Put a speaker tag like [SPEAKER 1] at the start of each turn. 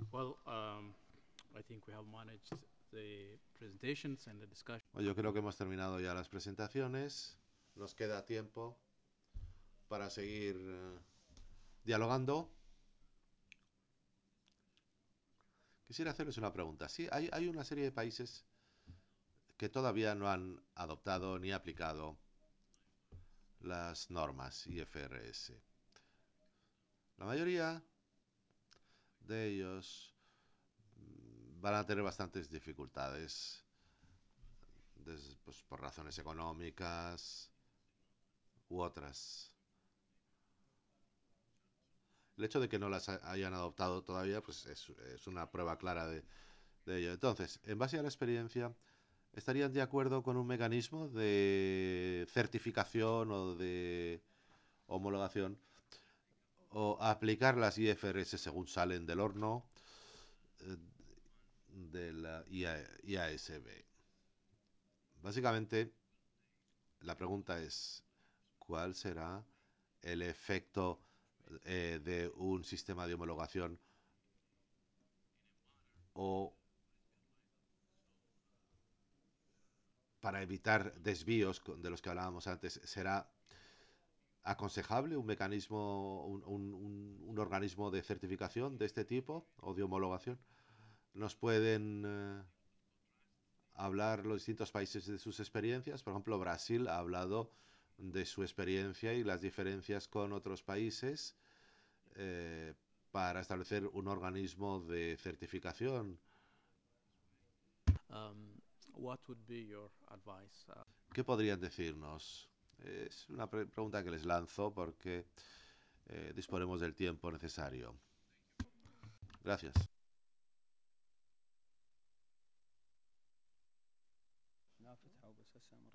[SPEAKER 1] Well, I think we have managed the presentations and the discussion.
[SPEAKER 2] Bueno, yo creo que hemos terminado ya las presentaciones. Nos queda tiempo para seguir dialogando. Quisiera hacerles una pregunta. Sí, hay una serie de países que todavía no han adoptado ni aplicado las normas IFRS. La mayoría de ellos van a tener bastantes dificultades pues, por razones económicas u otras. El hecho de que no las hayan adoptado todavía pues es una prueba clara de ello. Entonces, en base a la experiencia, ¿estarían de acuerdo con un mecanismo de certificación o de homologación o aplicar las IFRS según salen del horno eh, de la IASB? Básicamente, la pregunta es, ¿cuál será el efecto de un sistema de homologación o para evitar desvíos de los que hablábamos antes? ¿Será aconsejable un mecanismo, un organismo de certificación de este tipo o de homologación? ¿Nos pueden hablar los distintos países de sus experiencias? Por ejemplo, Brasil ha hablado de su experiencia y las diferencias con otros países eh, para establecer un organismo de certificación.
[SPEAKER 1] Um, what would be your advice?
[SPEAKER 2] ¿Qué podrían decirnos? Es una pregunta que les lanzo porque disponemos del tiempo necesario. Gracias.